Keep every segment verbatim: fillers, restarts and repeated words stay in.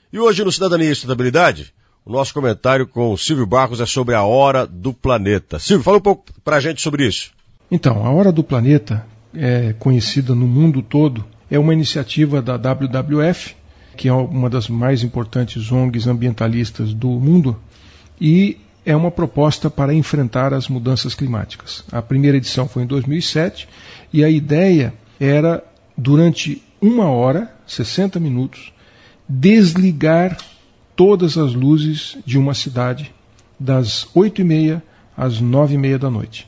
E hoje no Cidadania e Sustentabilidade, o nosso comentário com o Silvio Barros é sobre a Hora do Planeta. Silvio, fala um pouco para a gente sobre isso. Então, a Hora do Planeta, é conhecida no mundo todo, é uma iniciativa da W W F, que é uma das mais importantes O N Gs ambientalistas do mundo, e é uma proposta para enfrentar as mudanças climáticas. A primeira edição foi em dois mil e sete, e a ideia era, durante uma hora, sessenta minutos, desligar todas as luzes de uma cidade das oito e meia às nove e meia da noite.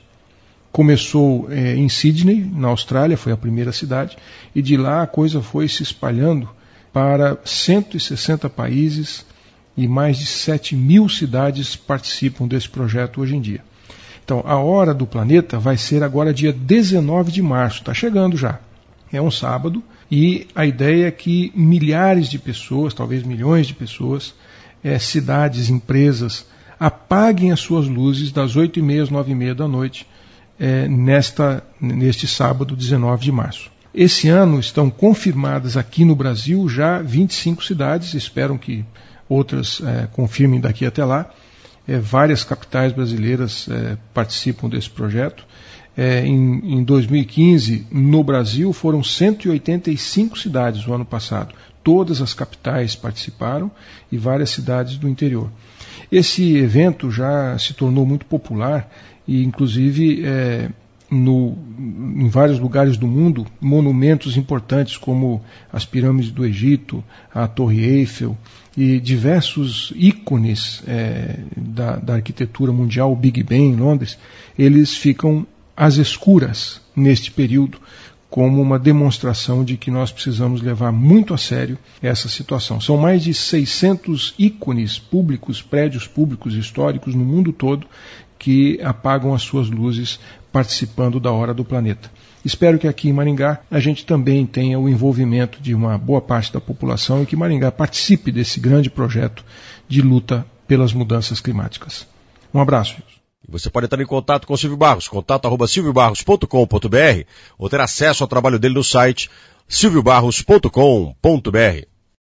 Começou é, em Sydney, na Austrália, foi a primeira cidade, e de lá a coisa foi se espalhando para cento e sessenta países e mais de sete mil cidades participam desse projeto hoje em dia. Então, a Hora do Planeta vai ser agora dia dezenove de março, está chegando já. É um sábado, e a ideia é que milhares de pessoas, talvez milhões de pessoas, é, cidades, empresas, apaguem as suas luzes das oito e meia às nove e meia da noite, é, nesta, neste sábado, dezenove de março. Esse ano estão confirmadas aqui no Brasil já vinte e cinco cidades, esperam que outras é, confirmem daqui até lá. É, várias capitais brasileiras é, participam desse projeto. É, em, em dois mil e quinze, no Brasil, foram cento e oitenta e cinco cidades no ano passado. Todas as capitais participaram e várias cidades do interior. Esse evento já se tornou muito popular e, inclusive, é, no, em vários lugares do mundo, monumentos importantes como as pirâmides do Egito, a Torre Eiffel e diversos ícones é, da, da arquitetura mundial, o Big Ben em Londres, eles ficam às escuras neste período, como uma demonstração de que nós precisamos levar muito a sério essa situação. São mais de seiscentos ícones públicos, prédios públicos históricos no mundo todo que apagam as suas luzes participando da Hora do Planeta. Espero que aqui em Maringá a gente também tenha o envolvimento de uma boa parte da população e que Maringá participe desse grande projeto de luta pelas mudanças climáticas. Um abraço. Você pode entrar em contato com o Silvio Barros, contato arroba silvio barros ponto com ponto br, ou ter acesso ao trabalho dele no site silvio barros ponto com ponto br.